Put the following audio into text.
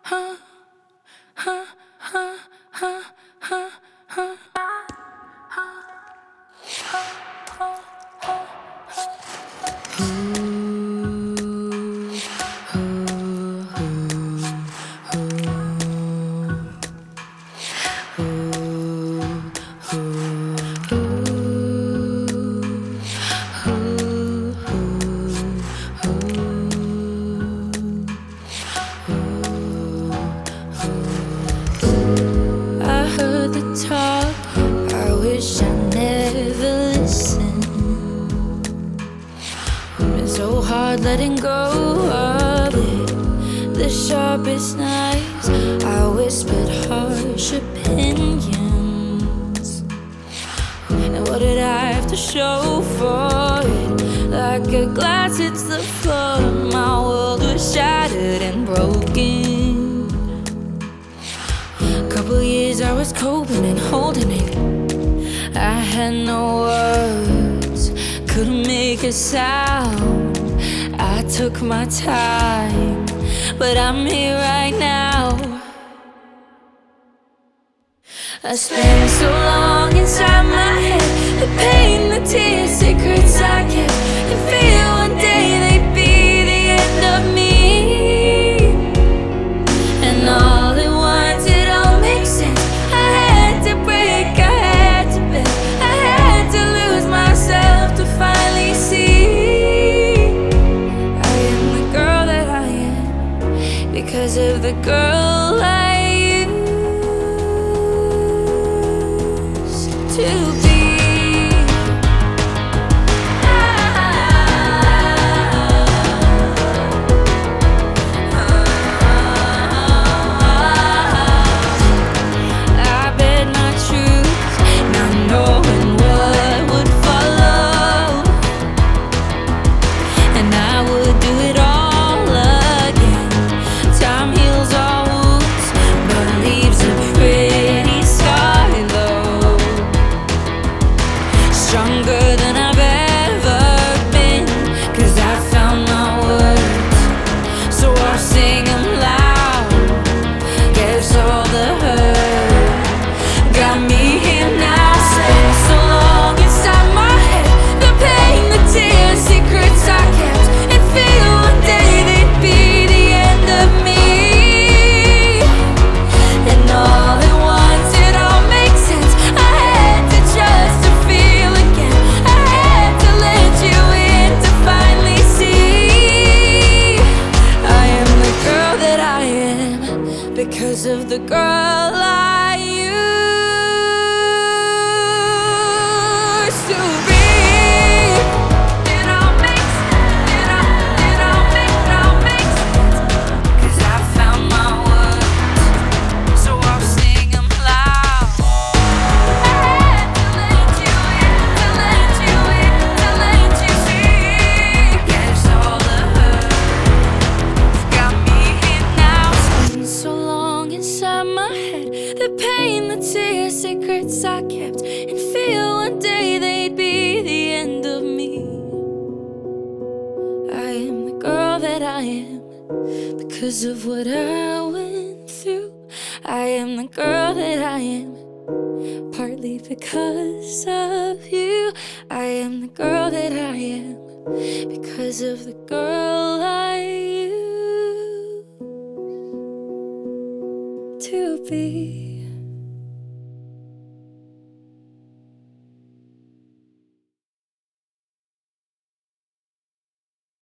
I heard the talk, I wish I never listened. It's so hard letting go of it. The sharpest knives, I whispered harsh opinions. And what did I have to show for it? Like a glass hits the floor, my world was shattered and broken. Couple years I was coping and holding it. I had no words, couldn't make a sound. I took my time, but I'm here right now. I spent so long inside my head, the pain, the tears, secrets I kept, and fear one day they'd be the end of me. And all at once it all makes sense. I had to break, I had to bend, I had to lose myself to finally see I am the girl that I am because of the girl I used to be. Stronger than I've ever been, 'cause I found my words, so I'll sing them loud. Guess all the hurt got me here now. Spent so long inside my head, the pain, the tears, secrets I kept, and feel one day they'd be the end of me. And all at once it all makes sense. I had to trust to feel again. I had to let you in to finally see I am the girl that I am because of the girl I used to be. It all makes sense. It all makes sense. 'Cause I found my words, so I'll sing them loud. I had to let you in, to let you in, to let you see. Guess all the hurt got me here now. Spent so long inside my head, the pain, the tears, secrets I kept, and feel one day they'd be the end of me. I am the girl that I am because of what I went through. I am the girl that I am partly because of you. I am the girl that I am because of the girl I used to be.